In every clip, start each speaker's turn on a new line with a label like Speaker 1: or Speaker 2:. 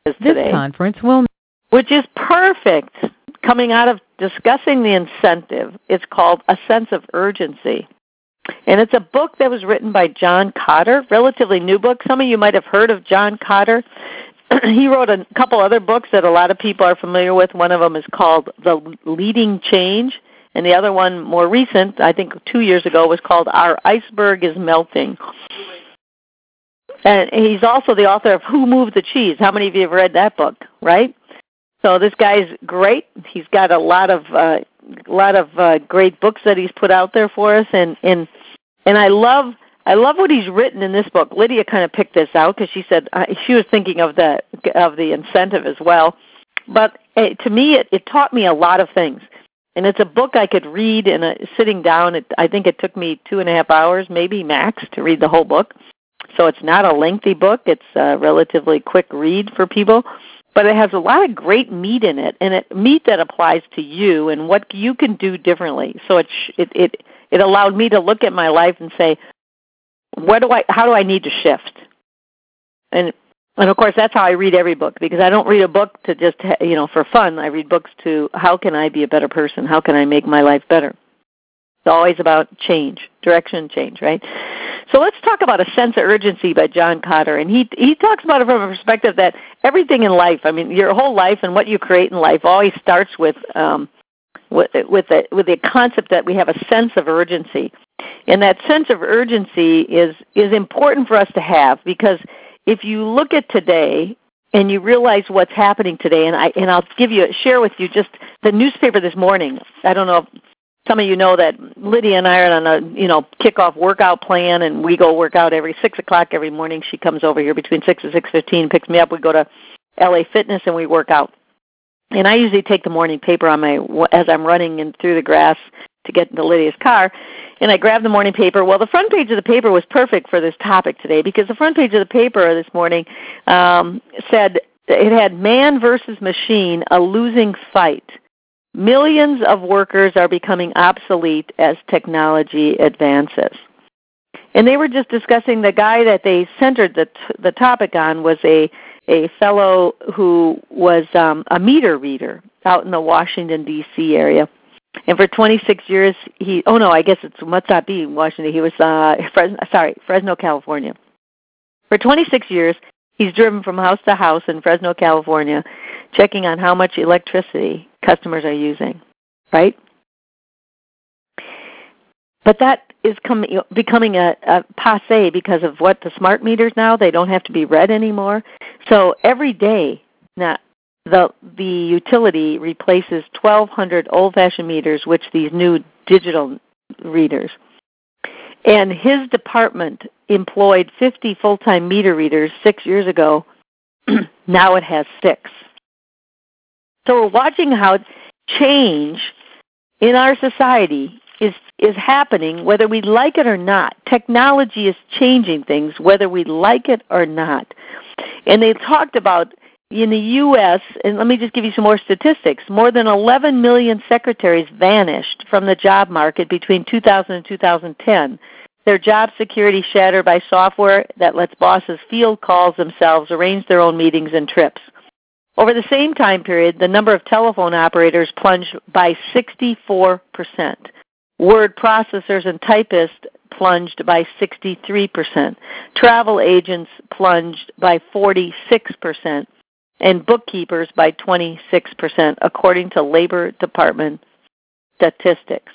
Speaker 1: This conference will, which is perfect, coming out of discussing the incentive. It's called A Sense of Urgency. And it's a book that was written by John Kotter, relatively new book. Some of you might have heard of John Kotter. He wrote a couple other books that a lot of people are familiar with. One of them is called The Leading Change, and the other one, more recent, I think 2 years ago, was called Our Iceberg is Melting. And he's also the author of Who Moved the Cheese. How many of you have read that book, right? So this guy's great. He's got a lot of great books that he's put out there for us, and I love what he's written in this book. Lydia kind of picked this out because she said she was thinking of the incentive as well. But to me, it taught me a lot of things, and it's a book I could read sitting down. I think it took me 2.5 hours, maybe max, to read the whole book. So it's not a lengthy book. It's a relatively quick read for people. But it has a lot of great meat in it, and meat that applies to you and what you can do differently. So it allowed me to look at my life and say, how do I need to shift? And of course, that's how I read every book, because I don't read a book to just for fun. I read books to how can I be a better person? How can I make my life better? It's always about change, direction change, right? So let's talk about A Sense of Urgency by John Kotter. And he talks about it from a perspective that everything in life, I mean, your whole life and what you create in life always starts with the concept that we have a sense of urgency. And that sense of urgency is important for us to have, because if you look at today and you realize what's happening today, and I'll share with you just the newspaper this morning. I don't know if some of you know that Lydia and I are on a kickoff workout plan, and we go work out every 6 o'clock every morning. She comes over here between 6 and 6:15, picks me up. We go to LA Fitness and we work out. And I usually take the morning paper as I'm running in through the grass to get into Lydia's car, and I grab the morning paper. Well, the front page of the paper was perfect for this topic today, because the front page of the paper this morning said it had man versus machine, a losing fight. Millions of workers are becoming obsolete as technology advances. And they were just discussing the guy that they centered the topic on was a fellow who was a meter reader out in the Washington, D.C. area. And for 26 years, I guess it's Matsapi, Washington. He was, Fresno, California. For 26 years, he's driven from house to house in Fresno, California, checking on how much electricity customers are using, right? But that is becoming a passé because of what the smart meters now, they don't have to be read anymore. So every day now, the utility replaces 1,200 old-fashioned meters, which these new digital readers. And his department employed 50 full-time meter readers 6 years ago. Now it has 6. So we're watching how change in our society is happening, whether we like it or not. Technology is changing things, whether we like it or not. And they talked about in the U.S., and let me just give you some more statistics, more than 11 million secretaries vanished from the job market between 2000 and 2010. Their job security shattered by software that lets bosses field calls themselves, arrange their own meetings and trips. Over the same time period, the number of telephone operators plunged by 64%. Word processors and typists plunged by 63%. Travel agents plunged by 46%. And bookkeepers by 26%, according to Labor Department statistics.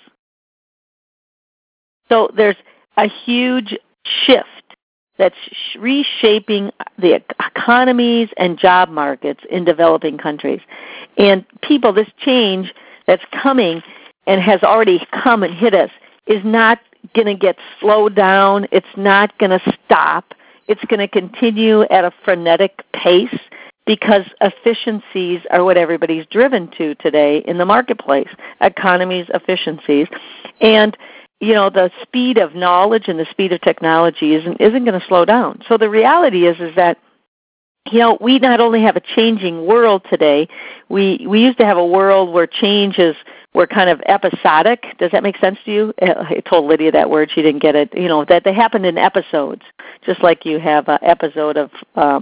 Speaker 1: So there's a huge shift that's reshaping the economies and job markets in developing countries. And people, this change that's coming and has already come and hit us is not going to get slowed down. It's not going to stop. It's going to continue at a frenetic pace, because efficiencies are what everybody's driven to today in the marketplace, economies, efficiencies. And, the speed of knowledge and the speed of technology isn't going to slow down. So the reality is that, we not only have a changing world today, we used to have a world where change we're kind of episodic. Does that make sense to you? I told Lydia that word. She didn't get it. That they happened in episodes, just like you have an episode of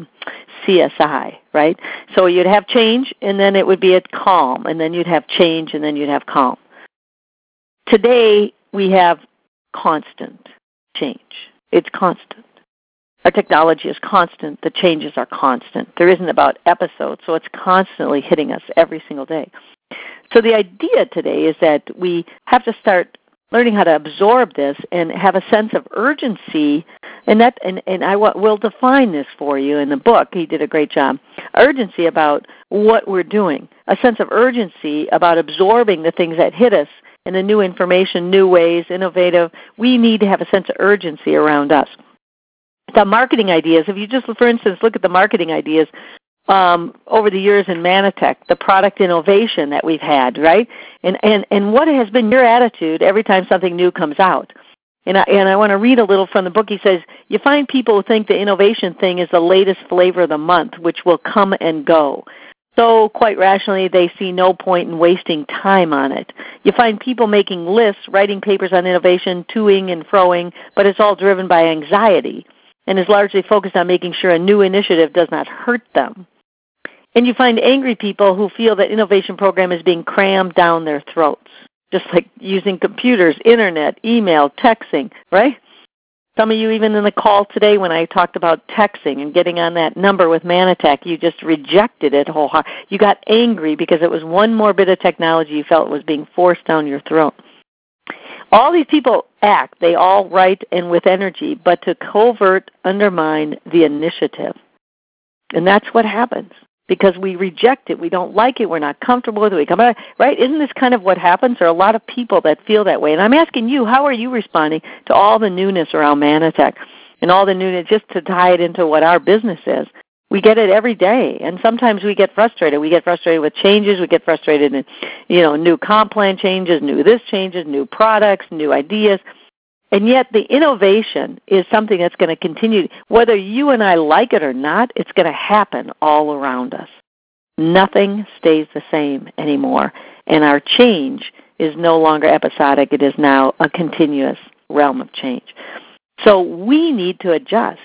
Speaker 1: CSI, right? So you'd have change, and then it would be at calm, and then you'd have change, and then you'd have calm. Today, we have constant change. It's constant. Our technology is constant. The changes are constant. There isn't about episodes, so it's constantly hitting us every single day. So the idea today is that we have to start learning how to absorb this and have a sense of urgency, and I will define this for you in the book. He did a great job. Urgency about what we're doing, a sense of urgency about absorbing the things that hit us and the new information, new ways, innovative. We need to have a sense of urgency around us. The marketing ideas, if you just, for instance, look at the marketing ideas over the years in Manatech, the product innovation that we've had, right? And what has been your attitude every time something new comes out? And I want to read a little from the book. He says, you find people who think the innovation thing is the latest flavor of the month, which will come and go. So quite rationally, they see no point in wasting time on it. You find people making lists, writing papers on innovation, toing and froing, but it's all driven by anxiety and is largely focused on making sure a new initiative does not hurt them. And you find angry people who feel that innovation program is being crammed down their throats, just like using computers, internet, email, texting, right? Some of you, even in the call today when I talked about texting and getting on that number with Manatech, you just rejected it wholeheartedly. You got angry because it was one more bit of technology you felt was being forced down your throat. All these people act, they all write and with energy, but to covert undermine the initiative. And that's what happens because we reject it. We don't like it. We're not comfortable with it. We come out, right? Isn't this kind of what happens? There are a lot of people that feel that way. And I'm asking you, how are you responding to all the newness around Manatech and all the newness, just to tie it into what our business is? We get it every day, and sometimes we get frustrated. We get frustrated with changes. We get frustrated in, new comp plan changes, new this changes, new products, new ideas. And yet the innovation is something that's going to continue. Whether you and I like it or not, it's going to happen all around us. Nothing stays the same anymore, and our change is no longer episodic. It is now a continuous realm of change. So we need to adjust.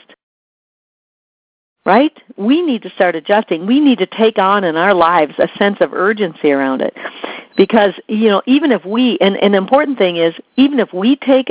Speaker 1: Right? We need to start adjusting. We need to take on in our lives a sense of urgency around it. Because, even if we, and the important thing is, even if we take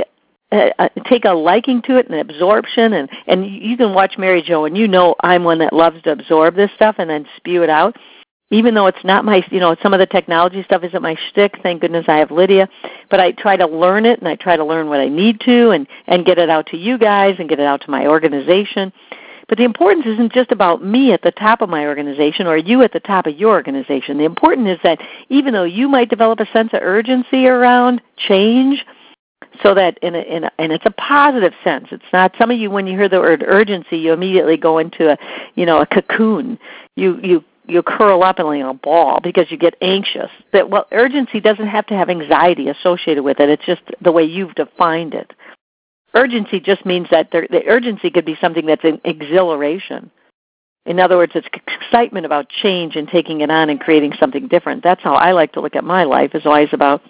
Speaker 1: a liking to it and absorption, and you can watch Mary Jo, and I'm one that loves to absorb this stuff and then spew it out. Even though it's not my, some of the technology stuff isn't my shtick, thank goodness I have Lydia, but I try to learn it, and I try to learn what I need to and get it out to you guys and get it out to my organization. But the importance isn't just about me at the top of my organization or you at the top of your organization. The important is that even though you might develop a sense of urgency around change, so that and it's a positive sense. It's not, some of you, when you hear the word urgency, you immediately go into a cocoon. You curl up in a ball because you get anxious. Urgency doesn't have to have anxiety associated with it. It's just the way you've defined it. Urgency just means that the urgency could be something that's an exhilaration. In other words, it's excitement about change and taking it on and creating something different. That's how I like to look at my life, is always about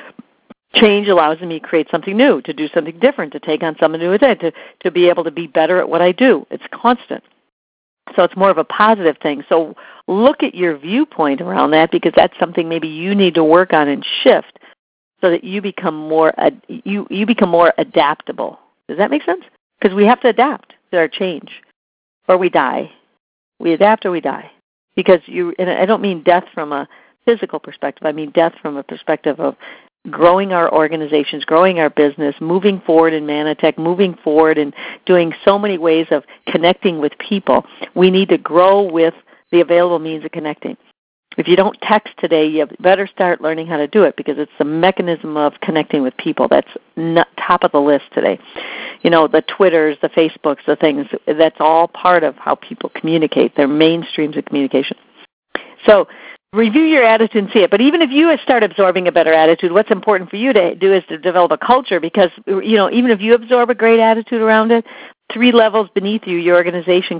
Speaker 1: change allows me to create something new, to do something different, to take on something new, to be able to be better at what I do. It's constant. So it's more of a positive thing. So look at your viewpoint around that, because that's something maybe you need to work on and shift, so that you become more you become more adaptable. Does that make sense? Because we have to adapt to our change, or we die. We adapt or we die. Because and I don't mean death from a physical perspective. I mean death from a perspective of growing our organizations, growing our business, moving forward in Manatech, moving forward and doing so many ways of connecting with people. We need to grow with the available means of connecting. If you don't text today, you better start learning how to do it, because it's the mechanism of connecting with people that's top of the list today. The Twitters, the Facebooks, the things, that's all part of how people communicate. They're mainstreams of communication. So review your attitude and see it. But even if you start absorbing a better attitude, what's important for you to do is to develop a culture, because, even if you absorb a great attitude around it, 3 levels beneath you, your organization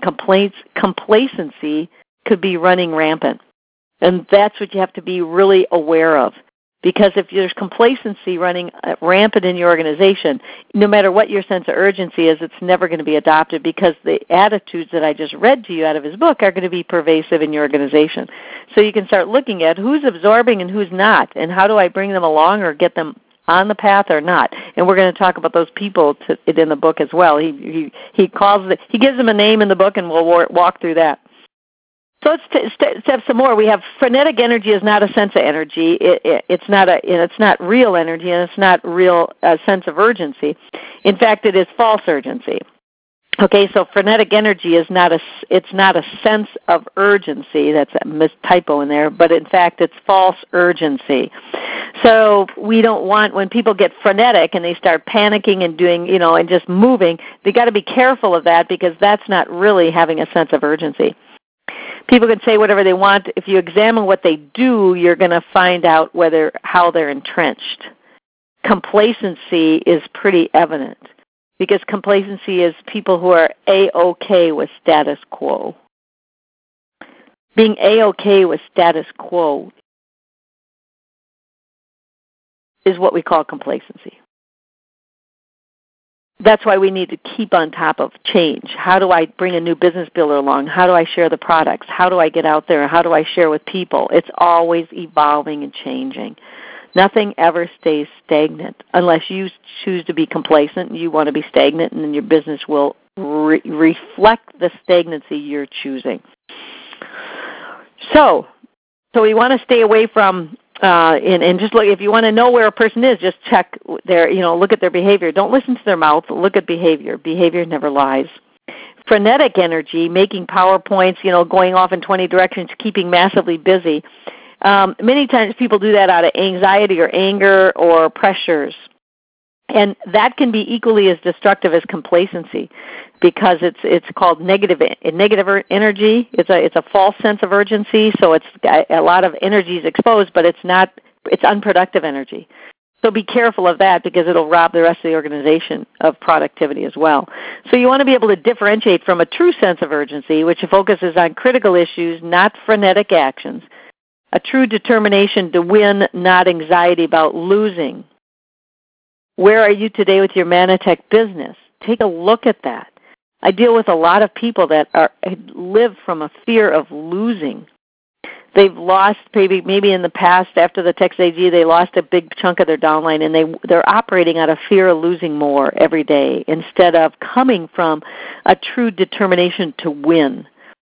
Speaker 1: complacency could be running rampant. And that's what you have to be really aware of, Because if there's complacency running rampant in your organization, no matter what your sense of urgency is, it's never going to be adopted, because the attitudes that I just read to you out of his book are going to be pervasive in your organization. So you can start looking at who's absorbing and who's not, and how do I bring them along or get them on the path or not. And we're going to talk about those people in the book as well. He gives them a name in the book, and we'll walk through that. So let's step some more. We have frenetic energy is not a sense of energy. It's not real energy, and it's not real sense of urgency. In fact, it is false urgency. Okay, so frenetic energy is not a sense of urgency. That's a typo in there, but in fact, it's false urgency. So we don't want, when people get frenetic and they start panicking and doing, and just moving, they got to be careful of that, because that's not really having a sense of urgency. People can say whatever they want. If you examine what they do, you're going to find out how they're entrenched. Complacency is pretty evident, because complacency is people who are A-OK with status quo. Being A-OK with status quo is what we call complacency. That's why we need to keep on top of change. How do I bring a new business builder along? How do I share the products? How do I get out there? How do I share with people? It's always evolving and changing. Nothing ever stays stagnant unless you choose to be complacent and you want to be stagnant, and then your business will reflect the stagnancy you're choosing. So we want to stay away from and just look. If you want to know where a person is, just check look at their behavior. Don't listen to their mouth. Look at behavior. Behavior never lies. Frenetic energy, making PowerPoints, going off in 20 directions, keeping massively busy. Many times people do that out of anxiety or anger or pressures. And that can be equally as destructive as complacency, because it's called negative energy. It's a false sense of urgency, so it's a lot of energy is exposed, but it's unproductive energy. So be careful of that, because it'll rob the rest of the organization of productivity as well. So you want to be able to differentiate from a true sense of urgency, which focuses on critical issues, not frenetic actions. A true determination to win, not anxiety about losing. Where are you today with your Manitech business? Take a look at that. I deal with a lot of people that live from a fear of losing. They've lost, maybe in the past, after the Texas AG, they lost a big chunk of their downline, and they're operating out of fear of losing more every day, instead of coming from a true determination to win.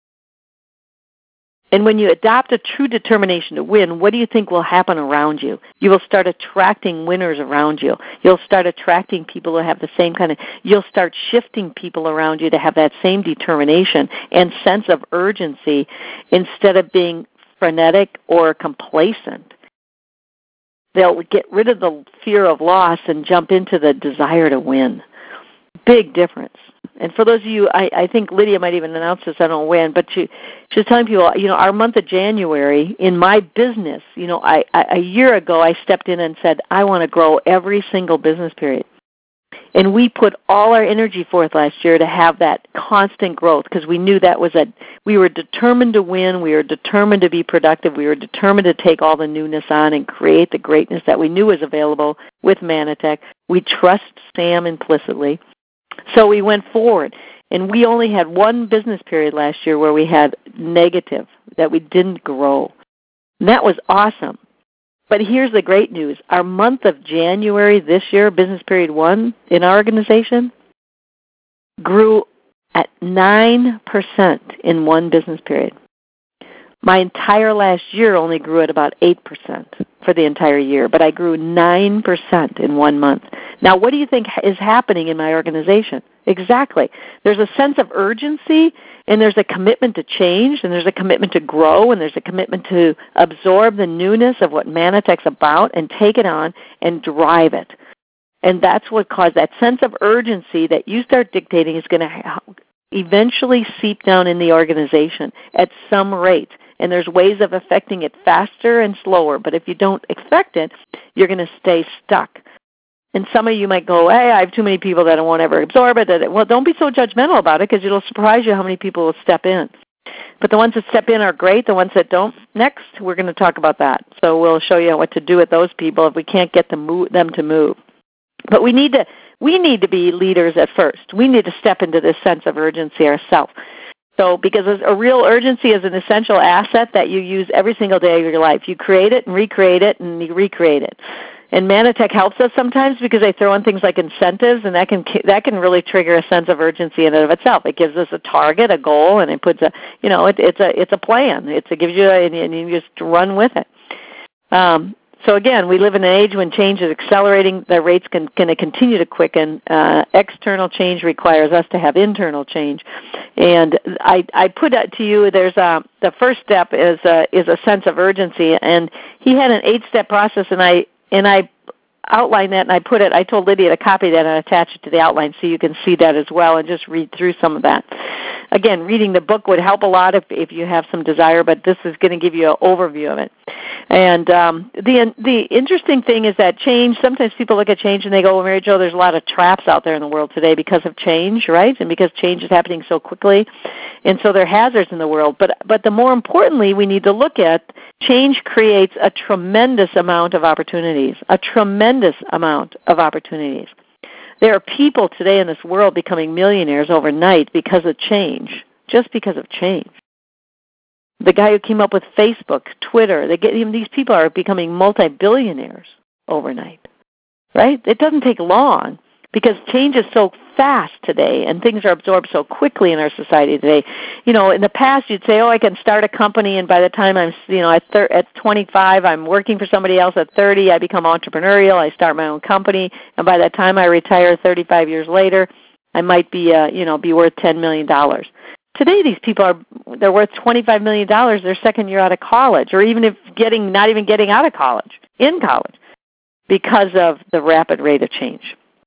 Speaker 1: And when you adopt a true determination to win, what do you think will happen around you? You will start attracting winners around you. You'll start attracting people who have the same you'll start shifting people around you to have that same determination and sense of urgency, instead of being frenetic or complacent. They'll get rid of the fear of loss and jump into the desire to win. Big difference. And for those of you, I think Lydia might even announce this, I don't know when, but she's telling people, our month of January in my business, a year ago I stepped in and said, I want to grow every single business period. And we put all our energy forth last year to have that constant growth, because we knew that we were determined to win, we were determined to be productive, we were determined to take all the newness on and create the greatness that we knew was available with Manitech. We trust Sam implicitly. So we went forward, and we only had one business period last year where we had negative, that we didn't grow. And that was awesome. But here's the great news. Our month of January this year, business period 1 in our organization, grew at 9% in one business period. My entire last year only grew at about 8% for the entire year, but I grew 9% in 1 month. Now, what do you think is happening in my organization? Exactly. There's a sense of urgency, and there's a commitment to change, and there's a commitment to grow, and there's a commitment to absorb the newness of what Manitech's about and take it on and drive it. And that's what caused that sense of urgency that you start dictating is going to eventually seep down in the organization at some rate. And there's ways of affecting it faster and slower, but if you don't affect it, you're going to stay stuck. And some of you might go, hey, I have too many people that I won't ever absorb it. Well, don't be so judgmental about it, because it'll surprise you how many people will step in. But the ones that step in are great. The ones that don't, next, we're going to talk about that. So we'll show you what to do with those people if we can't get them to move. But we need to be leaders at first. We need to step into this sense of urgency ourselves. So because a real urgency is an essential asset that you use every single day of your life. You create it and recreate it and you recreate it. And Manatech helps us sometimes because they throw in things like incentives, and that can really trigger a sense of urgency in and of itself. It gives us a target, a goal, and it puts it's a plan. It gives you and you just run with it. So again, we live in an age when change is accelerating. The rates going to continue to quicken. External change requires us to have internal change. And I put that to you. There's the first step is a sense of urgency, and he had an 8-step process, and I outlined that, and I told Lydia to copy that and attach it to the outline so you can see that as well and just read through some of that. Again, reading the book would help a lot if you have some desire, but this is going to give you an overview of it. And the interesting thing is that change, sometimes people look at change and they go, well, Mary Jo, there's a lot of traps out there in the world today because of change, right? And because change is happening so quickly. And so there are hazards in the world. But the more importantly, we need to look at change creates a tremendous amount of opportunities, There are people today in this world becoming millionaires overnight because of change, just because of change. The guy who came up with Facebook, Twitter, these people are becoming multi-billionaires overnight, right? It doesn't take long because change is so fast today and things are absorbed so quickly in our society today. In the past you'd say, I can start a company, and by the time I'm, at 25, I'm working for somebody else. At 30, I become entrepreneurial. I start my own company, and by that time I retire 35 years later, I might be worth $10 million. Today, these people they're worth $25 million their second year out of college, or even not even getting out of college, in college, because of the rapid rate of change.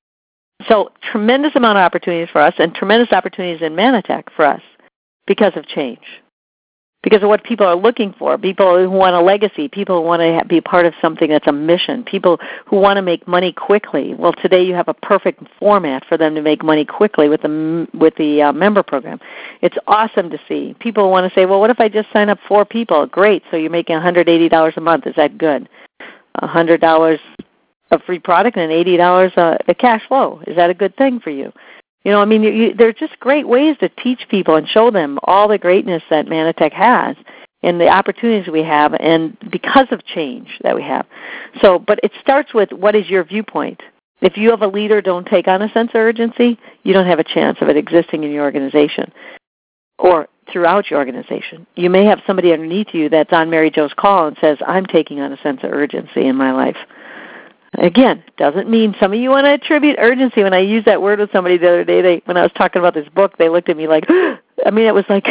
Speaker 1: So tremendous amount of opportunities for us, and tremendous opportunities in Manatech for us because of change, because of what people are looking for, people who want a legacy, people who want to be part of something that's a mission, people who want to make money quickly. Well, today you have a perfect format for them to make money quickly with the member program. It's awesome to see. People want to say, well, what if I just sign up 4 people? Great, so you're making $180 a month. Is that good? $100 a free product and $80 a cash flow. Is that a good thing for you? There are just great ways to teach people and show them all the greatness that Manatech has and the opportunities we have, and because of change that we have. So, but it starts with, what is your viewpoint? If you have a leader, don't take on a sense of urgency, you don't have a chance of it existing in your organization or throughout your organization. You may have somebody underneath you that's on Mary Jo's call and says, I'm taking on a sense of urgency in my life. Again, doesn't mean some of you want to attribute urgency. When I used that word with somebody the other day, when I was talking about this book, they looked at me like, it was like,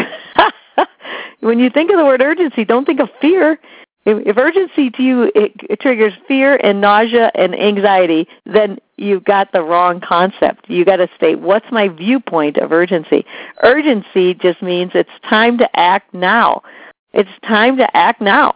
Speaker 1: when you think of the word urgency, don't think of fear. If urgency to you it triggers fear and nausea and anxiety, then you've got the wrong concept. You've got to state, what's my viewpoint of urgency? Urgency just means it's time to act now. It's time to act now.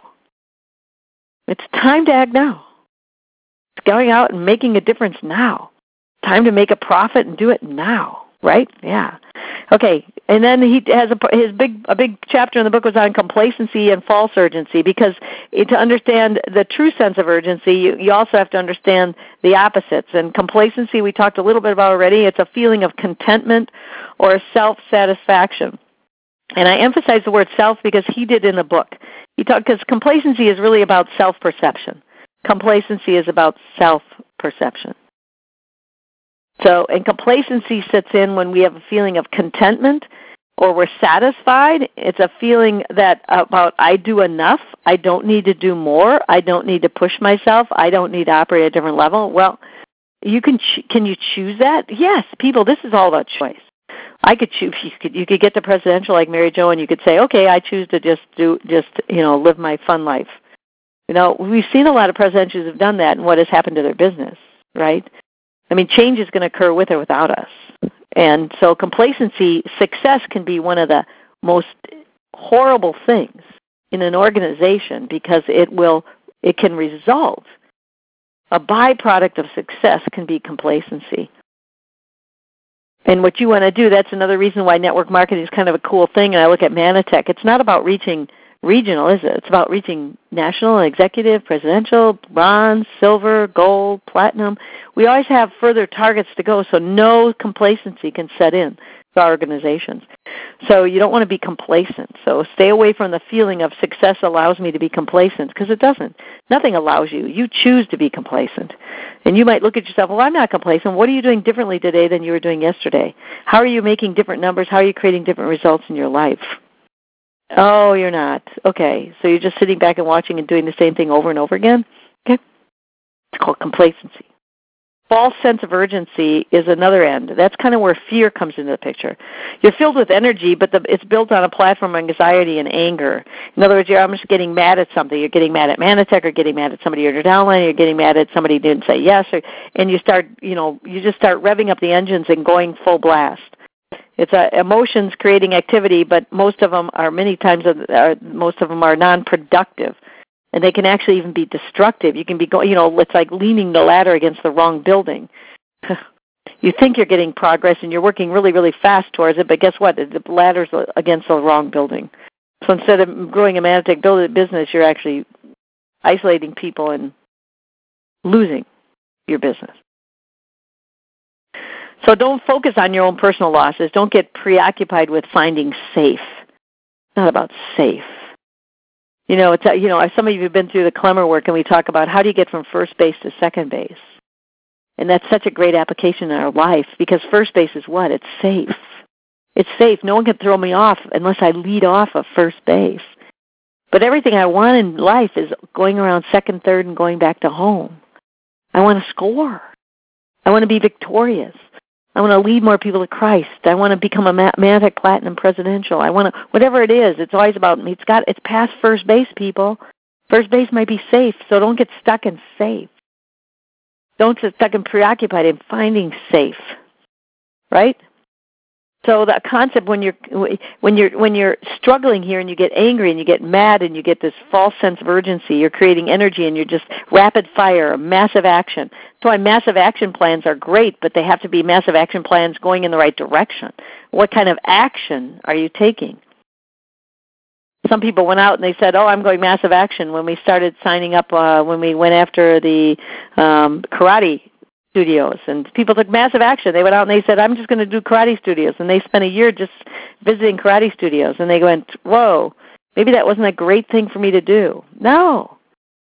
Speaker 1: It's time to act now. It's going out and making a difference now. Time to make a profit and do it now, right? Yeah. Okay, and then he has a big chapter in the book was on complacency and false urgency, because to understand the true sense of urgency, you also have to understand the opposites. And complacency, we talked a little bit about already. It's a feeling of contentment or self-satisfaction. And I emphasize the word self because he did in the book. Because complacency is really about self-perception. Complacency is about self-perception. So, and complacency sets in when we have a feeling of contentment or we're satisfied. It's a feeling that about I do enough, I don't need to do more, I don't need to push myself, I don't need to operate at a different level. Well, can you choose that? Yes, people, this is all about choice. I could choose. You could get to presidential like Mary Jo, and you could say, okay, I choose to just live my fun life. We've seen a lot of presidentials who've done that, and what has happened to their business, right? Change is going to occur with or without us. And so complacency, success can be one of the most horrible things in an organization, because it can result, a byproduct of success can be complacency. And what you want to do, that's another reason why network marketing is kind of a cool thing. And I look at Manatech. It's not about reaching regional, is it? It's about reaching national, executive, presidential, bronze, silver, gold, platinum. We always have further targets to go, so no complacency can set in for our organizations. So you don't want to be complacent. So stay away from the feeling of success allows me to be complacent, because it doesn't. Nothing allows you. You choose to be complacent. And you might look at yourself, well, I'm not complacent. What are you doing differently today than you were doing yesterday? How are you making different numbers? How are you creating different results in your life? Oh, you're not. Okay, so you're just sitting back and watching and doing the same thing over and over again? Okay. It's called complacency. False sense of urgency is another end. That's kind of where fear comes into the picture. You're filled with energy, but it's built on a platform of anxiety and anger. In other words, you're almost getting mad at something. You're getting mad at Manatech, or getting mad at somebody in your downline, you're getting mad at somebody who didn't say yes, and you start, you just start revving up the engines and going full blast. It's emotions creating activity, but most of them are non-productive. And they can actually even be destructive. You can be going, it's like leaning the ladder against the wrong building. You think you're getting progress and you're working really, really fast towards it, but guess what? The ladder's against the wrong building. So instead of growing a Manatech business, you're actually isolating people and losing your business. So don't focus on your own personal losses. Don't get preoccupied with finding safe. It's not about safe. Some of you have been through the Clemmer work, and we talk about how do you get from first base to second base. And that's such a great application in our life, because first base is what? It's safe. It's safe. No one can throw me off unless I lead off of first base. But everything I want in life is going around second, third, and going back to home. I want to score. I want to be victorious. I want to lead more people to Christ. I want to become a Manatech Platinum Presidential. I want to, whatever it is, it's always about, it's past first base, people. First base might be safe, so don't get stuck in safe. Don't get stuck and preoccupied in finding safe, right? So the concept when you're struggling here and you get angry and you get mad and you get this false sense of urgency, you're creating energy and you're just rapid fire, massive action. That's why massive action plans are great, but they have to be massive action plans going in the right direction. What kind of action are you taking? Some people went out and they said, I'm going massive action when we started signing up, when we went after the karate studios, and people took massive action. They went out and they said, I'm just going to do karate studios, and they spent a year just visiting karate studios, and they went, whoa, maybe that wasn't a great thing for me to do. No.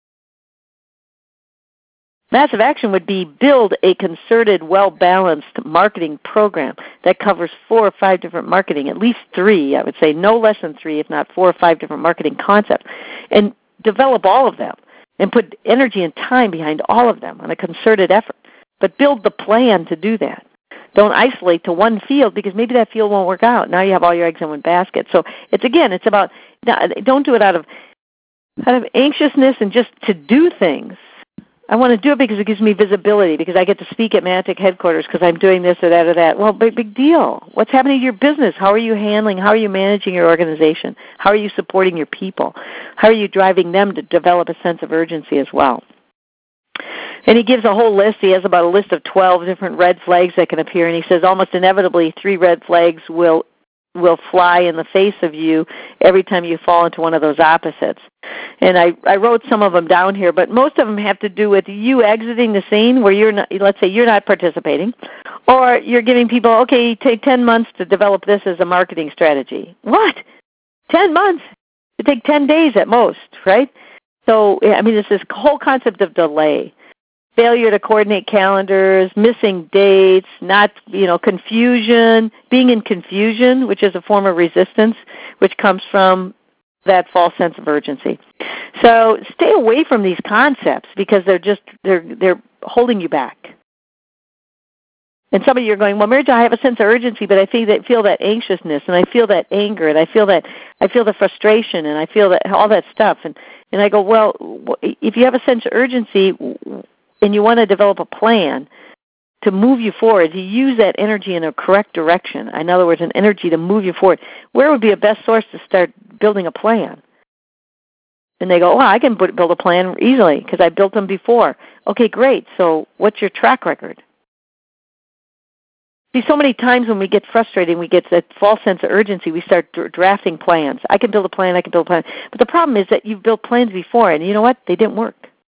Speaker 1: Massive action would be build a concerted, well-balanced marketing program that covers 4 or 5 different marketing, at least 3, I would say, no less than 3, if not 4 or 5 different marketing concepts, and develop all of them and put energy and time behind all of them on a concerted effort. But build the plan to do that. Don't isolate to one field, because maybe that field won't work out. Now you have all your eggs in one basket. So it's about, don't do it out of anxiousness and just to do things. I want to do it because it gives me visibility, because I get to speak at Manatech headquarters because I'm doing this or that or that. Well, big deal. What's happening to your business? How are you handling? How are you managing your organization? How are you supporting your people? How are you driving them to develop a sense of urgency as well? And he gives a whole list. He has about a list of 12 different red flags that can appear, and he says almost inevitably 3 red flags will fly in the face of you every time you fall into one of those opposites. And I wrote some of them down here, but most of them have to do with you exiting the scene where you're not, let's say you're not participating, or you're giving people, okay, take 10 months to develop this as a marketing strategy. What? 10 months? It take 10 days at most, right? So, it's this whole concept of delay. Failure to coordinate calendars, missing dates, confusion, being in confusion, which is a form of resistance, which comes from that false sense of urgency. So stay away from these concepts, because they're holding you back. And some of you are going, well, Mary Jo, I have a sense of urgency, but I feel that anxiousness, and I feel that anger, and I feel the frustration, and I feel that all that stuff. And I go, well, if you have a sense of urgency and you want to develop a plan to move you forward, to use that energy in a correct direction, in other words, an energy to move you forward, where would be a best source to start building a plan? And they go, I can build a plan easily because I built them before. Okay, great. So what's your track record? See, so many times when we get frustrated and we get that false sense of urgency, we start drafting plans. I can build a plan, I can build a plan. But the problem is that you've built plans before, and you know what? They didn't work.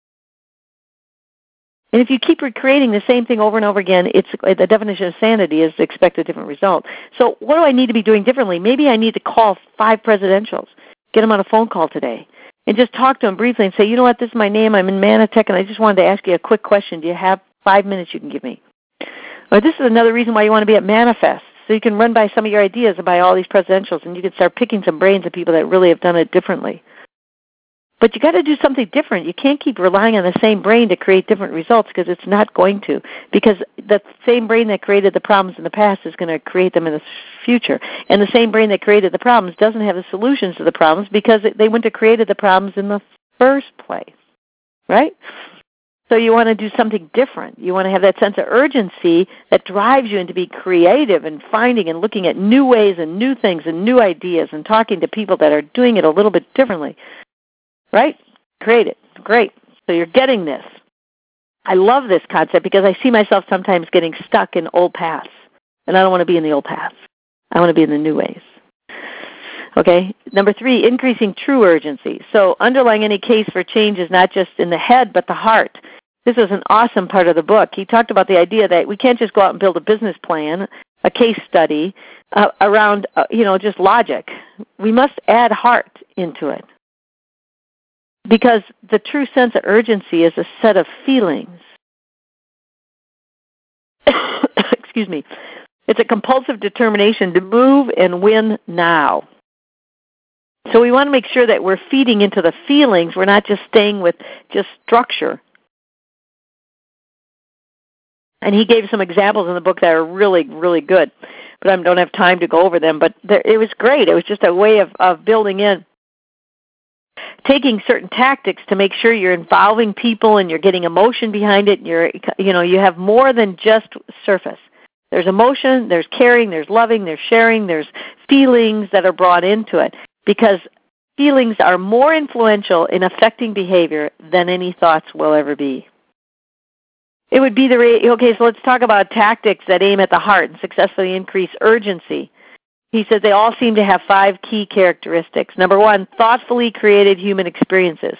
Speaker 1: And if you keep recreating the same thing over and over again, it's the definition of sanity is to expect a different result. So what do I need to be doing differently? Maybe I need to call 5 presidentials, get them on a phone call today, and just talk to them briefly and say, you know what, this is my name, I'm in Manatech, and I just wanted to ask you a quick question. Do you have 5 minutes you can give me? Or this is another reason why you want to be at Manifest, so you can run by some of your ideas and by all these presidentials, and you can start picking some brains of people that really have done it differently. But you got to do something different. You can't keep relying on the same brain to create different results because it's not going to. Because the same brain that created the problems in the past is going to create them in the future. And the same brain that created the problems doesn't have the solutions to the problems because they wouldn't have created the problems in the first place, right? So you want to do something different. You want to have that sense of urgency that drives you into be creative and finding and looking at new ways and new things and new ideas and talking to people that are doing it a little bit differently. Right? Create it. Great. So you're getting this. I love this concept because I see myself sometimes getting stuck in old paths. And I don't want to be in the old paths. I want to be in the new ways. Okay? Number 3, increasing true urgency. So underlying any case for change is not just in the head but the heart. This is an awesome part of the book. He talked about the idea that we can't just go out and build a business plan, a case study, around, just logic. We must add heart into it. Because the true sense of urgency is a set of feelings. Excuse me. It's a compulsive determination to move and win now. So we want to make sure that we're feeding into the feelings. We're not just staying with just structure. And he gave some examples in the book that are really, really good. But I don't have time to go over them. But it was great. It was just a way of building in. Taking certain tactics to make sure you're involving people and you're getting emotion behind it. And you have more than just surface. There's emotion, there's caring, there's loving, there's sharing, there's feelings that are brought into it. Because feelings are more influential in affecting behavior than any thoughts will ever be. It would be so let's talk about tactics that aim at the heart and successfully increase urgency. He says they all seem to have 5 key characteristics. Number 1, thoughtfully created human experiences.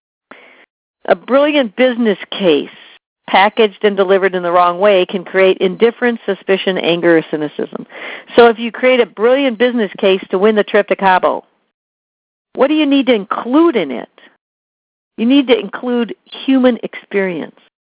Speaker 1: A brilliant business case, packaged and delivered in the wrong way, can create indifference, suspicion, anger, or cynicism. So if you create a brilliant business case to win the trip to Cabo, what do you need to include in it? You need to include human experience.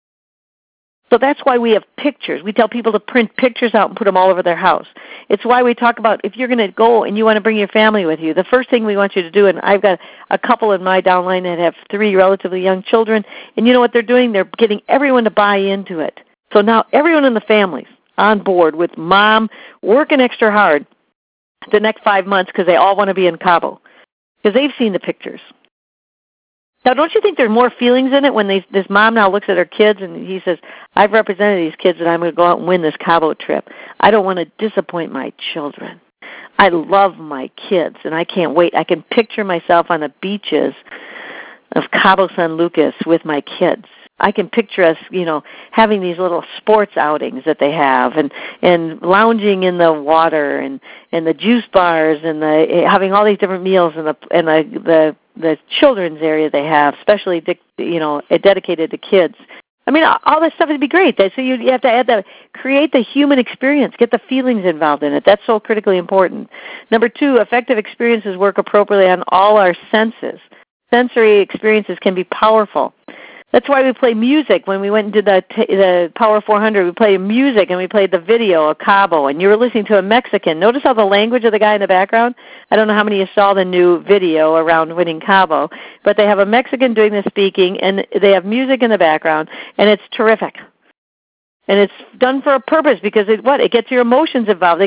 Speaker 1: So that's why we have pictures. We tell people to print pictures out and put them all over their house. It's why we talk about if you're going to go and you want to bring your family with you, the first thing we want you to do, and I've got a couple in my downline that have 3 relatively young children, and you know what they're doing? They're getting everyone to buy into it. So now everyone in the family's on board with mom working extra hard the next 5 months because they all want to be in Cabo because they've seen the pictures. Now, don't you think there are more feelings in it when this mom now looks at her kids and he says, I've represented these kids and I'm going to go out and win this Cabo trip. I don't want to disappoint my children. I love my kids and I can't wait. I can picture myself on the beaches of Cabo San Lucas with my kids. I can picture us, having these little sports outings that they have and lounging in the water and the juice bars and having all these different meals and the children's area they have, especially dedicated to kids. I mean, all that stuff would be great. So you have to add that, create the human experience, get the feelings involved in it. That's so critically important. Number 2, effective experiences work appropriately on all our senses. Sensory experiences can be powerful. That's why we play music. When we went and did the Power 400, we played music and we played the video of Cabo, and you were listening to a Mexican. Notice how the language of the guy in the background? I don't know how many of you saw the new video around winning Cabo, but they have a Mexican doing the speaking, and they have music in the background, and it's terrific. And it's done for a purpose because it gets your emotions involved.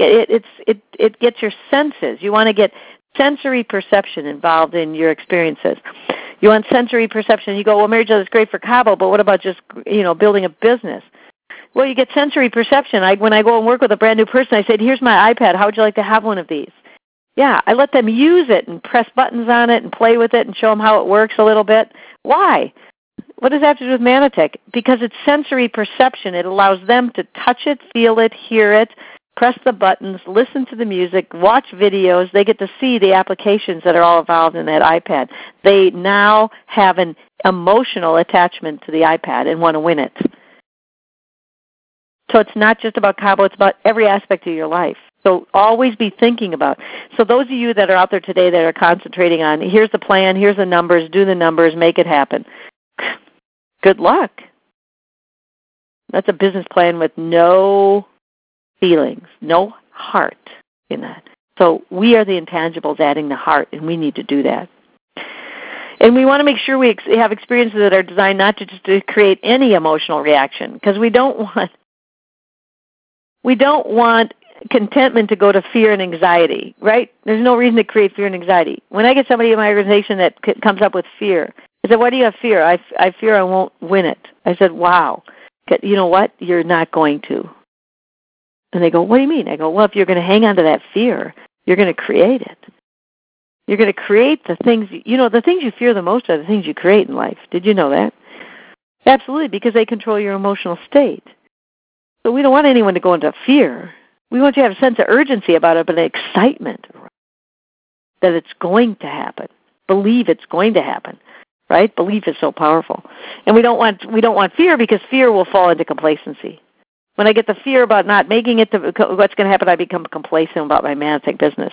Speaker 1: It gets your senses. You want to get sensory perception involved in your experiences. You want sensory perception. You go, well, Mary Jo, that's great for Cabo, but what about just, building a business? Well, you get sensory perception. When I go and work with a brand new person, I said, here's my iPad. How would you like to have one of these? Yeah, I let them use it and press buttons on it and play with it and show them how it works a little bit. Why? What does that have to do with Manatech? Because it's sensory perception. It allows them to touch it, feel it, hear it, press the buttons, listen to the music, watch videos. They get to see the applications that are all involved in that iPad. They now have an emotional attachment to the iPad and want to win it. So it's not just about Cabo, it's about every aspect of your life. So always be thinking about. So those of you that are out there today that are concentrating on, here's the plan, here's the numbers, do the numbers, make it happen. Good luck. That's a business plan with no feelings, no heart in that. So we are the intangibles adding the heart, and we need to do that. And we want to make sure we have experiences that are designed not to just to create any emotional reaction, because we don't want contentment to go to fear and anxiety, right? There's no reason to create fear and anxiety. When I get somebody in my organization that comes up with fear, I said, why do you have fear? I fear I won't win it. I said, wow. You know what? You're not going to. And they go, what do you mean? I go, well, if you're going to hang on to that fear, you're going to create it. You're going to create the things, the things you fear the most are the things you create in life. Did you know that? Absolutely, because they control your emotional state. So we don't want anyone to go into fear. We want you to have a sense of urgency about it, but an excitement that it's going to happen. Believe it's going to happen, right? Belief is so powerful. And we don't want fear, because fear will fall into complacency. When I get the fear about not making it, what's going to happen, I become complacent about my Manatech business.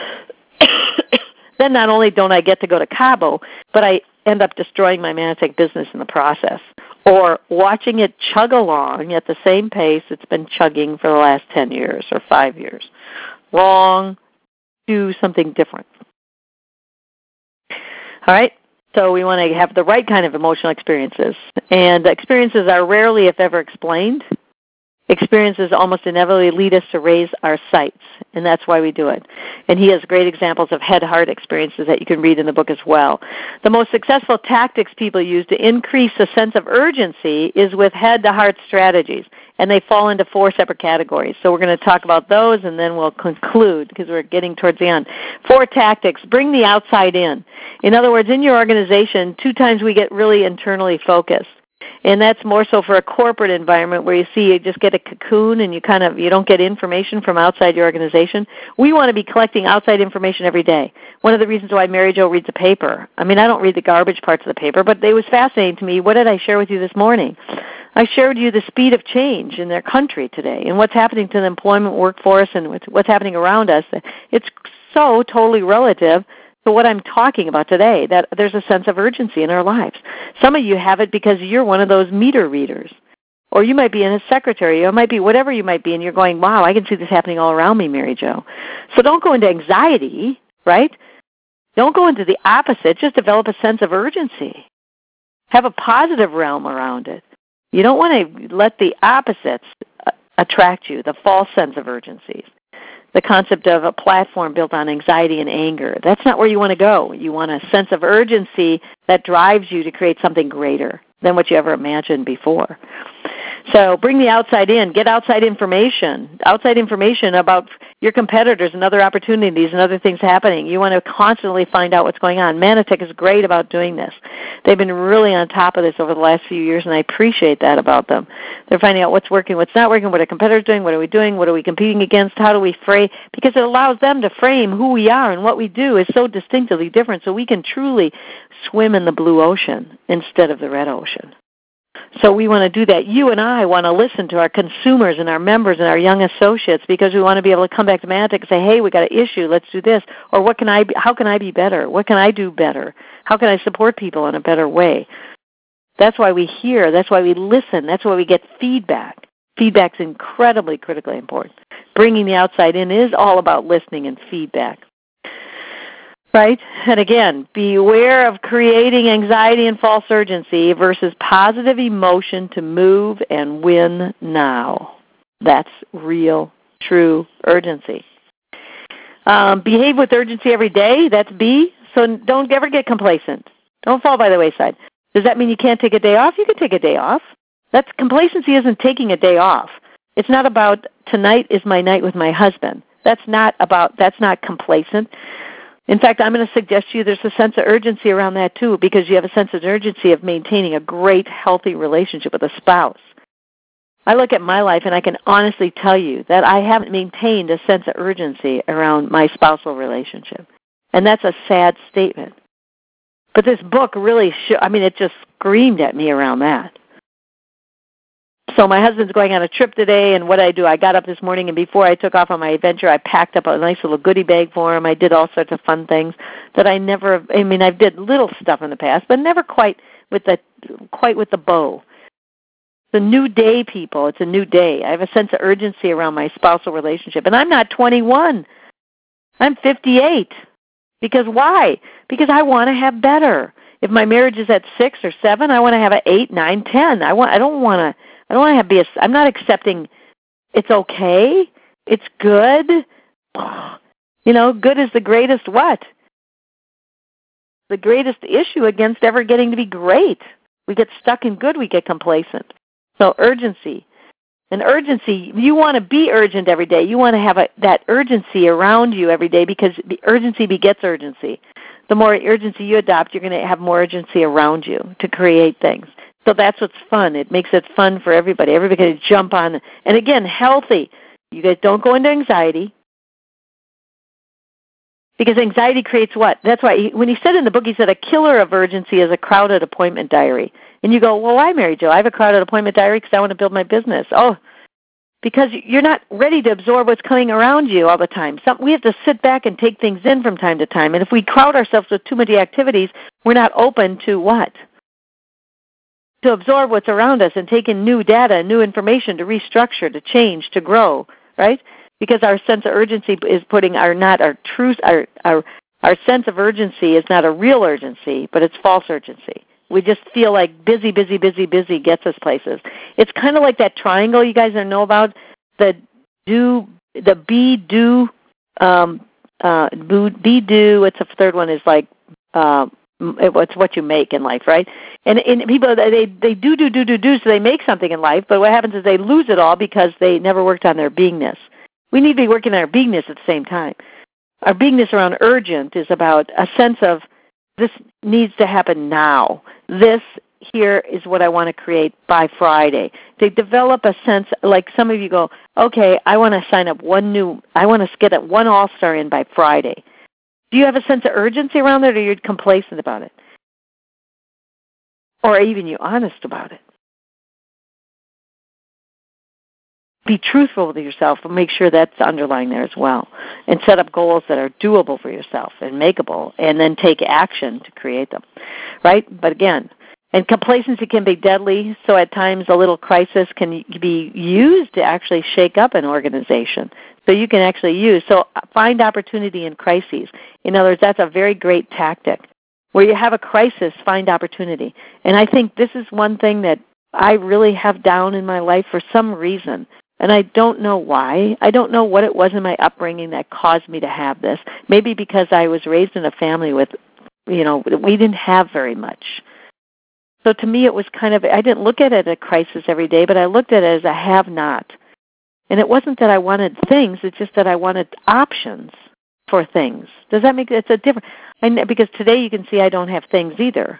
Speaker 1: Then not only don't I get to go to Cabo, but I end up destroying my Manatech business in the process, or watching it chug along at the same pace it's been chugging for the last 10 years or 5 years. Wrong. Do something different. All right? So we want to have the right kind of emotional experiences. And experiences are rarely, if ever, explained. Experiences almost inevitably lead us to raise our sights, and that's why we do it. And he has great examples of head-heart experiences that you can read in the book as well. The most successful tactics people use to increase a sense of urgency is with head-to-heart strategies, and they fall into 4 separate categories. So we're going to talk about those, and then we'll conclude because we're getting towards the end. 4 tactics. Bring the outside in. In other words, in your organization, 2 times we get really internally focused. And that's more so for a corporate environment where you just get a cocoon and you don't get information from outside your organization. We want to be collecting outside information every day. One of the reasons why Mary Jo reads a paper. I mean, I don't read the garbage parts of the paper, but it was fascinating to me. What did I share with you this morning? I shared with you the speed of change in their country today and what's happening to the employment workforce and what's happening around us. It's so totally relative to what I'm talking about today, that there's a sense of urgency in our lives. Some of you have it because you're one of those meter readers. Or you might be in a secretary, or it might be whatever you might be, and you're going, wow, I can see this happening all around me, Mary Jo. So don't go into anxiety, right? Don't go into the opposite. Just develop a sense of urgency. Have a positive realm around it. You don't want to let the opposites attract you, the false sense of urgencies. The concept of a platform built on anxiety and anger. That's not where you want to go. You want a sense of urgency that drives you to create something greater than what you ever imagined before. So bring the outside in. Get outside information about your competitors and other opportunities and other things happening. You want to constantly find out what's going on. Manatech is great about doing this. They've been really on top of this over the last few years, and I appreciate that about them. They're finding out what's working, what's not working, what are competitors doing, what are we doing, what are we competing against, how do we frame, because it allows them to frame who we are, and what we do is so distinctively different, so we can truly swim in the blue ocean instead of the red ocean. So we want to do that. You and I want to listen to our consumers and our members and our young associates, because we want to be able to come back to Manatech and say, hey, we got an issue, let's do this. Or how can I be better? What can I do better? How can I support people in a better way? That's why we hear. That's why we listen. That's why we get feedback. Feedback's incredibly, critically important. Bringing the outside in is all about listening and feedback. Right? And again, beware of creating anxiety and false urgency versus positive emotion to move and win now. That's real, true urgency. Behave with urgency every day. That's B. So don't ever get complacent. Don't fall by the wayside. Does that mean you can't take a day off? You can take a day off. Complacency isn't taking a day off. It's not about tonight is my night with my husband. That's not complacent. In fact, I'm going to suggest to you there's a sense of urgency around that too, because you have a sense of urgency of maintaining a great, healthy relationship with a spouse. I look at my life and I can honestly tell you that I haven't maintained a sense of urgency around my spousal relationship. And that's a sad statement. But this book really, it just screamed at me around that. So my husband's going on a trip today, and what I do, I got up this morning, and before I took off on my adventure, I packed up a nice little goodie bag for him. I did all sorts of fun things that I did little stuff in the past, but never quite with the bow. It's a new day, people. It's a new day. I have a sense of urgency around my spousal relationship, and I'm not 21. I'm 58. Because why? Because I want to have better. If my marriage is at 6 or 7, I want to have an 8, 9, 10. I'm not accepting it's okay, it's good. Good is the greatest what? The greatest issue against ever getting to be great. We get stuck in good, we get complacent. So urgency. And urgency, you want to be urgent every day. You want to have that urgency around you every day, because the urgency begets urgency. The more urgency you adopt, you're going to have more urgency around you to create things. So that's what's fun. It makes it fun for everybody. Everybody can jump on. And again, healthy. You guys don't go into anxiety, because anxiety creates what? That's why when he said in the book, he said a killer of urgency is a crowded appointment diary. And you go, well, why, Mary Jo? I have a crowded appointment diary because I want to build my business. Oh, because you're not ready to absorb what's coming around you all the time. We have to sit back and take things in from time to time. And if we crowd ourselves with too many activities, we're not open to what? To absorb what's around us and take in new data, new information, to restructure, to change, to grow, right? Because our sense of urgency is putting our sense of urgency is not a real urgency, but it's false urgency. We just feel like busy gets us places. It's kind of like that triangle you guys know about, the be, do, what's the third one is like, it's what you make in life, right? And people, they do, so they make something in life, but what happens is they lose it all because they never worked on their beingness. We need to be working on our beingness at the same time. Our beingness around urgent is about a sense of this needs to happen now. This here is what I want to create by Friday. They develop a sense, like some of you go, okay, I want to sign up I want to get one all-star in by Friday. Do you have a sense of urgency around that, or you're complacent about it? Or even you honest about it? Be truthful with yourself and make sure that's underlying there as well. And set up goals that are doable for yourself and makeable, and then take action to create them, right? But again, and complacency can be deadly, so at times a little crisis can be used to actually shake up an organization. So you can actually find opportunity in crises. In other words, that's a very great tactic. Where you have a crisis, find opportunity. And I think this is one thing that I really have down in my life for some reason. And I don't know why. I don't know what it was in my upbringing that caused me to have this. Maybe because I was raised in a family with, we didn't have very much. So to me it was kind of, I didn't look at it as a crisis every day, but I looked at it as a have-not. And it wasn't that I wanted things, it's just that I wanted options for things. Does that make it's a different? Because today you can see I don't have things either.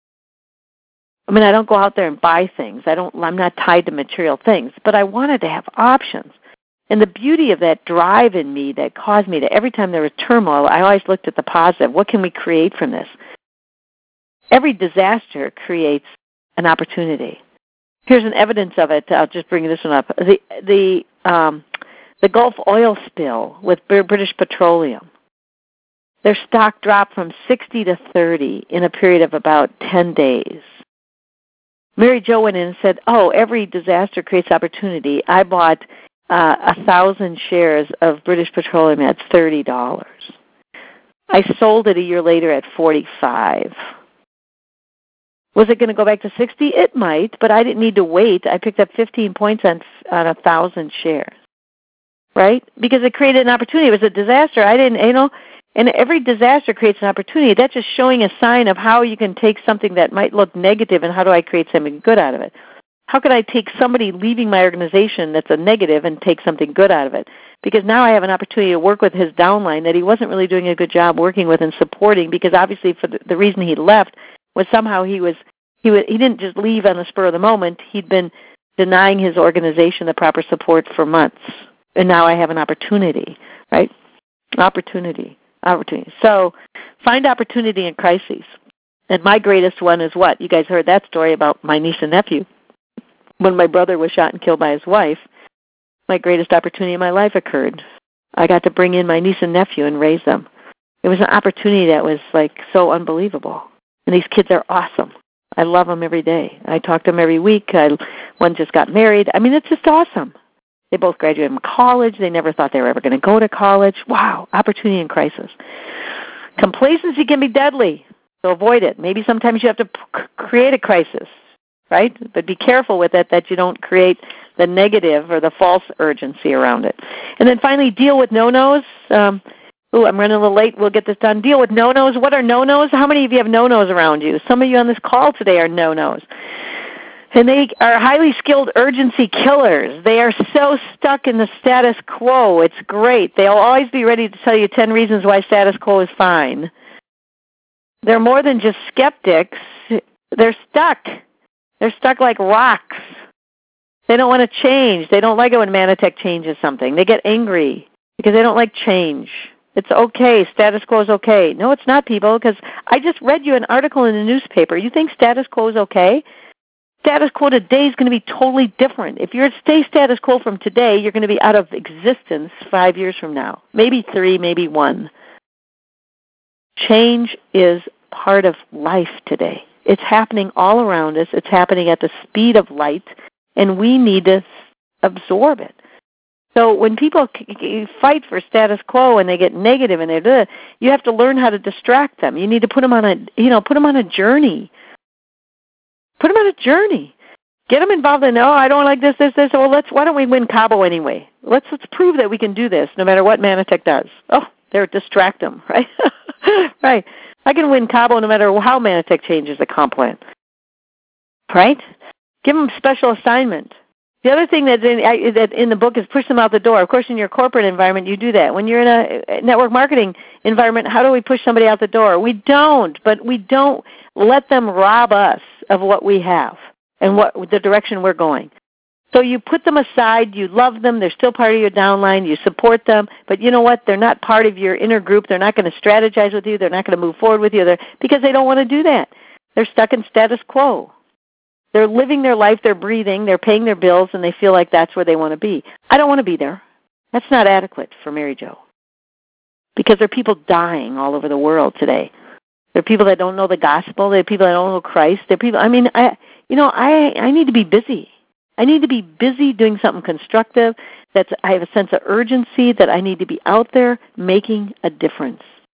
Speaker 1: I don't go out there and buy things. I'm not tied to material things, but I wanted to have options. And the beauty of that drive in me that caused me to, every time there was turmoil, I always looked at the positive. What can we create from this? Every disaster creates an opportunity. Here's an evidence of it. I'll just bring this one up. The Gulf oil spill with British Petroleum. Their stock dropped from 60 to 30 in a period of about 10 days. Mary Jo went in and said, every disaster creates opportunity. I bought 1,000 shares of British Petroleum at $30. I sold it a year later at $45. Was it going to go back to 60? It might, but I didn't need to wait. I picked up 15 points on 1,000 shares, right? Because it created an opportunity. It was a disaster. I didn't, and every disaster creates an opportunity. That's just showing a sign of how you can take something that might look negative and how do I create something good out of it. How can I take somebody leaving my organization that's a negative and take something good out of it? Because now I have an opportunity to work with his downline that he wasn't really doing a good job working with and supporting, because obviously for the reason he left was somehow he didn't just leave on the spur of the moment. He'd been denying his organization the proper support for months. And now I have an opportunity, right? Opportunity. So find opportunity in crises. And my greatest one is what? You guys heard that story about my niece and nephew. When my brother was shot and killed by his wife, my greatest opportunity in my life occurred. I got to bring in my niece and nephew and raise them. It was an opportunity that was like so unbelievable. And these kids are awesome. I love them every day. I talk to them every week. One just got married. I mean, it's just awesome. They both graduated from college. They never thought they were ever going to go to college. Wow, opportunity in crisis. Complacency can be deadly, so avoid it. Maybe sometimes you have to create a crisis, right? But be careful with it that you don't create the negative or the false urgency around it. And then finally, deal with no-nos. I'm running a little late. We'll get this done. Deal with no-nos. What are no-nos? How many of you have no-nos around you? Some of you on this call today are no-nos. And they are highly skilled urgency killers. They are so stuck in the status quo. It's great. They'll always be ready to tell you 10 reasons why status quo is fine. They're more than just skeptics. They're stuck. They're stuck like rocks. They don't want to change. They don't like it when Manatech changes something. They get angry because they don't like change. It's okay. Status quo is okay. No, it's not, people, because I just read you an article in the newspaper. You think status quo is okay? Status quo today is going to be totally different. If you're to stay status quo from today, you're going to be out of existence 5 years from now. Maybe 3, maybe 1. Change is part of life today. It's happening all around us. It's happening at the speed of light, and we need to absorb it. So when people fight for status quo and they get negative and you have to learn how to distract them. You need to put them on a journey. Put them on a journey. Get them involved in, I don't like this. Well, why don't we win Cabo anyway? Let's prove that we can do this no matter what Manatech does. Distract them, right? Right. I can win Cabo no matter how Manatech changes the comp plan. Right? Give them special assignment. The other thing that in the book is push them out the door. Of course, in your corporate environment, you do that. When you're in a network marketing environment, how do we push somebody out the door? We don't, but we don't let them rob us of what we have and what the direction we're going. So you put them aside, you love them, they're still part of your downline, you support them, but you know what? They're not part of your inner group. They're not going to strategize with you. They're not going to move forward with you because they don't want to do that. They're stuck in status quo. They're living their life, they're breathing, they're paying their bills, and they feel like that's where they want to be. I don't want to be there. That's not adequate for Mary Jo. Because there are people dying all over the world today. There are people that don't know the gospel. There are people that don't know Christ. There are people, I need to be busy. I need to be busy doing something constructive. I have a sense of urgency that I need to be out there making a difference.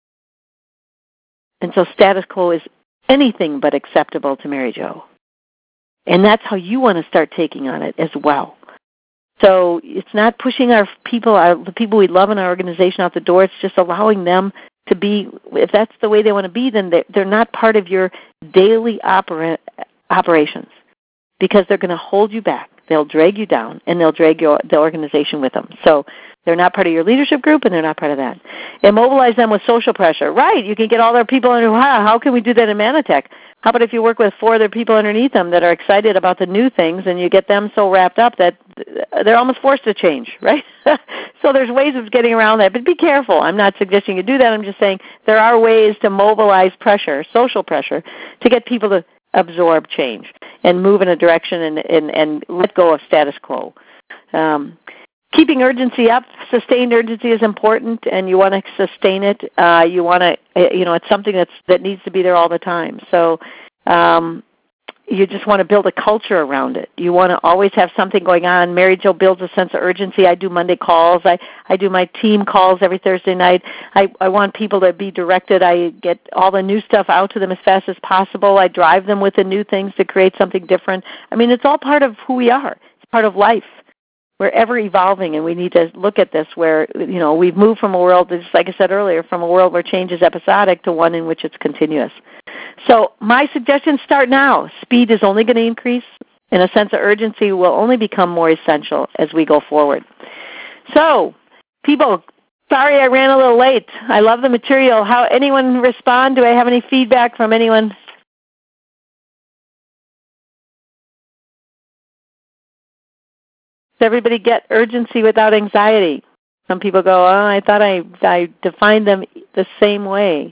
Speaker 1: And so status quo is anything but acceptable to Mary Jo. And that's how you want to start taking on it as well. So it's not pushing the people we love in our organization out the door. It's just allowing them to be, if that's the way they want to be, then they're not part of your daily operations because they're going to hold you back. They'll drag you down, and they'll drag the organization with them. So they're not part of your leadership group, and they're not part of that. Immobilize them with social pressure. Right, you can get all their people under, how can we do that in Manatech? How about if you work with 4 other people underneath them that are excited about the new things, and you get them so wrapped up that they're almost forced to change, right? So there's ways of getting around that, but be careful. I'm not suggesting you do that. I'm just saying there are ways to mobilize pressure, social pressure, to get people to absorb change and move in a direction and let go of status quo. Keeping urgency up, sustained urgency is important, and you want to sustain it. You want to, it's something that needs to be there all the time. So you just want to build a culture around it. You want to always have something going on. Mary Jo builds a sense of urgency. I do Monday calls. I do my team calls every Thursday night. I want people to be directed. I get all the new stuff out to them as fast as possible. I drive them with the new things to create something different. I mean, it's all part of who we are. It's part of life. We're ever evolving, and we need to look at this where, we've moved from a world, just like I said earlier, from a world where change is episodic to one in which it's continuous. So my suggestion, start now. Speed is only going to increase. And a sense of urgency will only become more essential as we go forward. So, people, sorry I ran a little late. I love the material. How anyone respond? Do I have any feedback from anyone? Does everybody get urgency without anxiety? Some people go, oh, I thought I defined them the same way.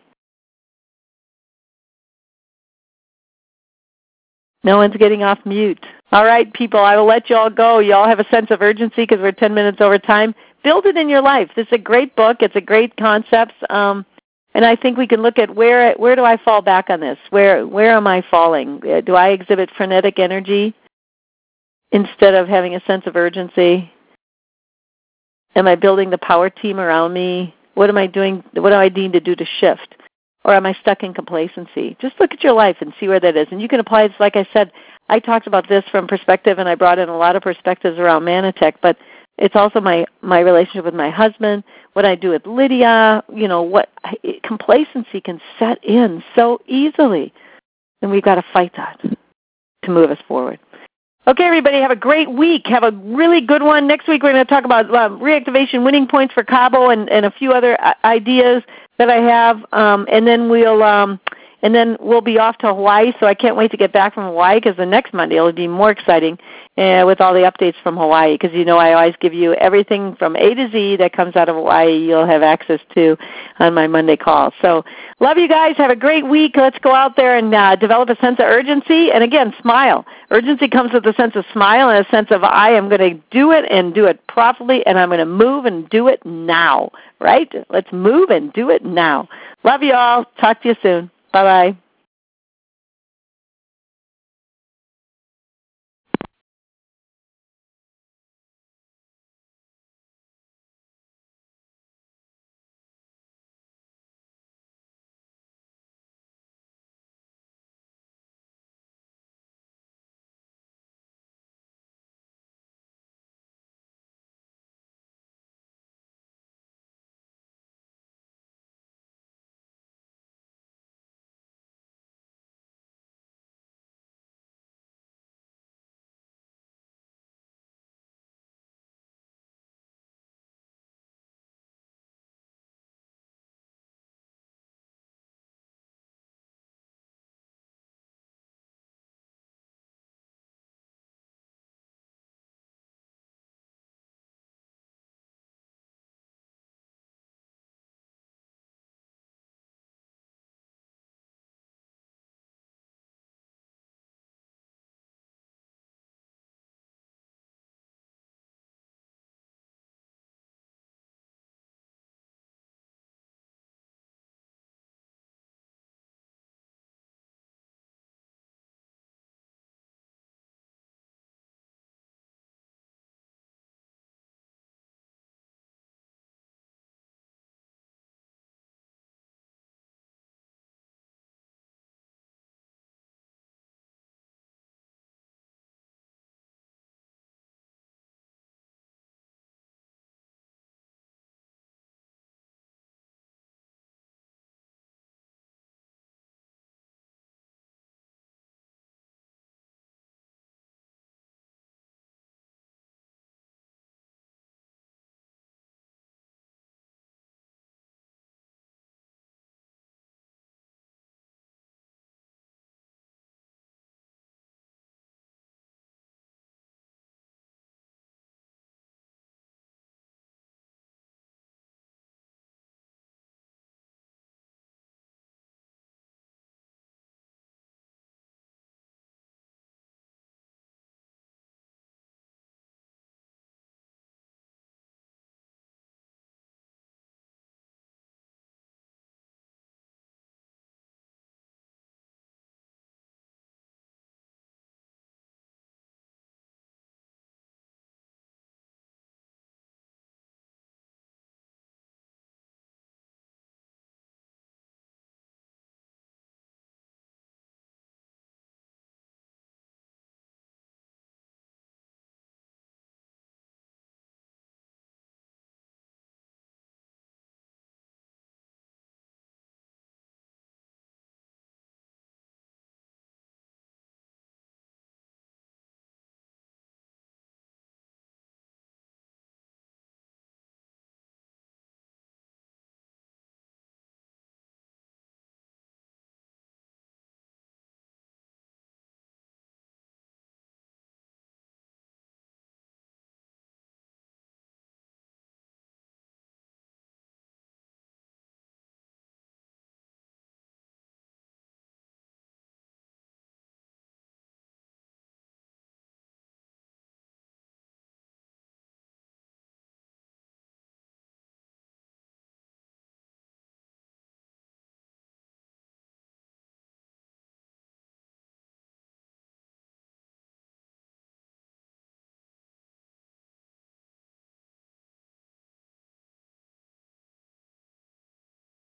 Speaker 1: No one's getting off mute. All right, people, I will let you all go. You all have a sense of urgency because we're 10 minutes over time. Build it in your life. This is a great book. It's a great concept. And I think we can look at where do I fall back on this? Where am I falling? Do I exhibit frenetic energy instead of having a sense of urgency? Am I building the power team around me? What am I doing? What do I need to do to shift? Or am I stuck in complacency? Just look at your life and see where that is. And you can apply it, like I said, I talked about this from perspective, and I brought in a lot of perspectives around Manatech, but it's also my relationship with my husband, what I do with Lydia, what complacency can set in so easily. And we've got to fight that to move us forward. Okay, everybody, have a great week. Have a really good one. Next week we're going to talk about reactivation winning points for Cabo and a few other ideas that I have, and then we'll be off to Hawaii. So I can't wait to get back from Hawaii because the next Monday will be more exciting with all the updates from Hawaii. Because I always give you everything from A to Z that comes out of Hawaii. You'll have access to on my Monday call. So love you guys. Have a great week. Let's go out there and develop a sense of urgency. And again, smile. Urgency comes with a sense of smile and a sense of I am going to do it and do it properly, and I'm going to move and do it now. Right? Let's move and do it now. Love you all. Talk to you soon. Bye-bye.